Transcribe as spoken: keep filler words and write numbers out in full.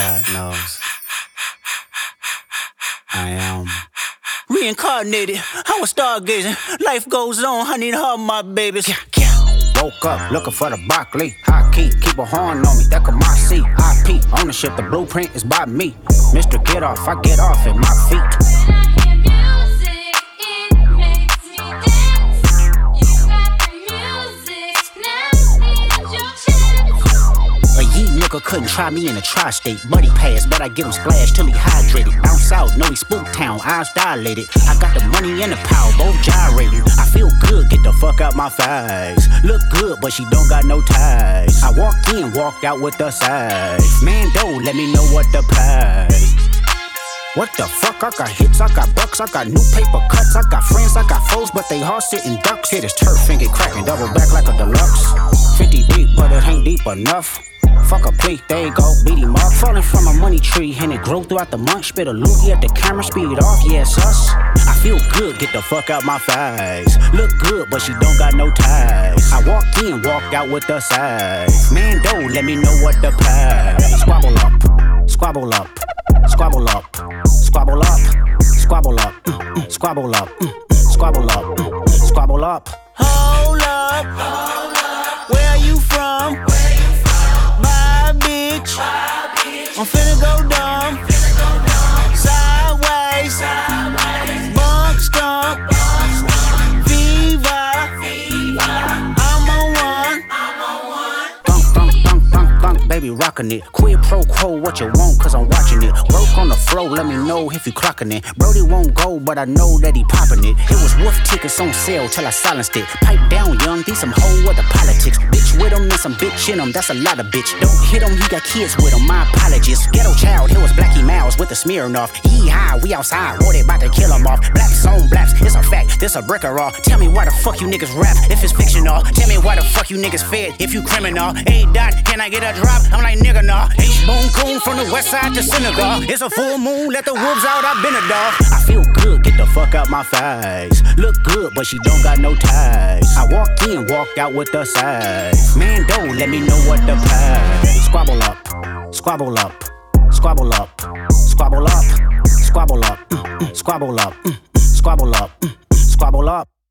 God knows. I am reincarnated. I was stargazing. Life goes on. I need all my babies. Yeah, yeah. Woke up looking for the broccoli. High key, keep a horn on me. That could my seat. I P ownership. The blueprint is by me. Mister Get Off, I get off at my feet. Couldn't try me in a tri-state. Buddy pass, but I get him splashed till he hydrated. Bounce out, know he spook town, eyes dilated. I got the money and the power, both gyrating. I feel good, get the fuck out my face. Look good, but she don't got no ties. I walked in, walked out with the size. Man, don't let me know what the pay. What the fuck? I got hits, I got bucks, I got new paper cuts, I got friends, I got foes, but they all sitting ducks. Hit his turf and get cracking, double back like a deluxe. fifty deep, but it ain't deep enough. Fuck a plea, there you go, beat him up. Falling from a money tree, and it grew throughout the month. Spit a loogie at the camera, speed off, yeah, it's us. I feel good, get the fuck out my face. Look good, but she don't got no ties. I walked in, walked out with the size. Man, don't let me know what the pay. Squabble up, squabble up, squabble up, squabble up, squabble up, mm-mm, squabble up, mm-mm, squabble up, mm-mm, squabble up. Hold up, hold up. Where are you from? I'm finna go dumb, sideways, bunk skunk, Viva, I'm on one. Thunk, thunk, thunk, thunk, thunk, baby rockin' it. Quid pro quo, what you want, cause I'm watching it. Work on the flow, let me know if you clockin' it. Brody won't go, but I know that he poppin' it. It was wolf tickets on sale till I silenced it. Pipe down, young, these some hoe with the politics. Bitch with him and some bitch in him, that's a lot of bitch. Don't hit him, he got kids with him, my apologies. Ghetto child, here was Blackie Mouse with the Smirnoff. Yee-haw, we outside, boy, they about to kill him off. Blacks on blacks, it's a fact, this a brick or all. Tell me why the fuck you niggas rap if it's fictional. Tell me why the fuck you niggas fed if you criminal. A dot, can I get a drop? I'm like nigga nah. H boom coon from the west side to Senegal. It's a full moon, let the wolves out, I've been a dog. I feel good, get the fuck out my face. Look good, but she don't got no ties. I walked in, walked out with the size. Man, don't let me know what the pay. Squabble up, squabble up, squabble up, squabble up, squabble up, mm-mm, squabble up, mm-mm, squabble up, mm-mm, squabble up.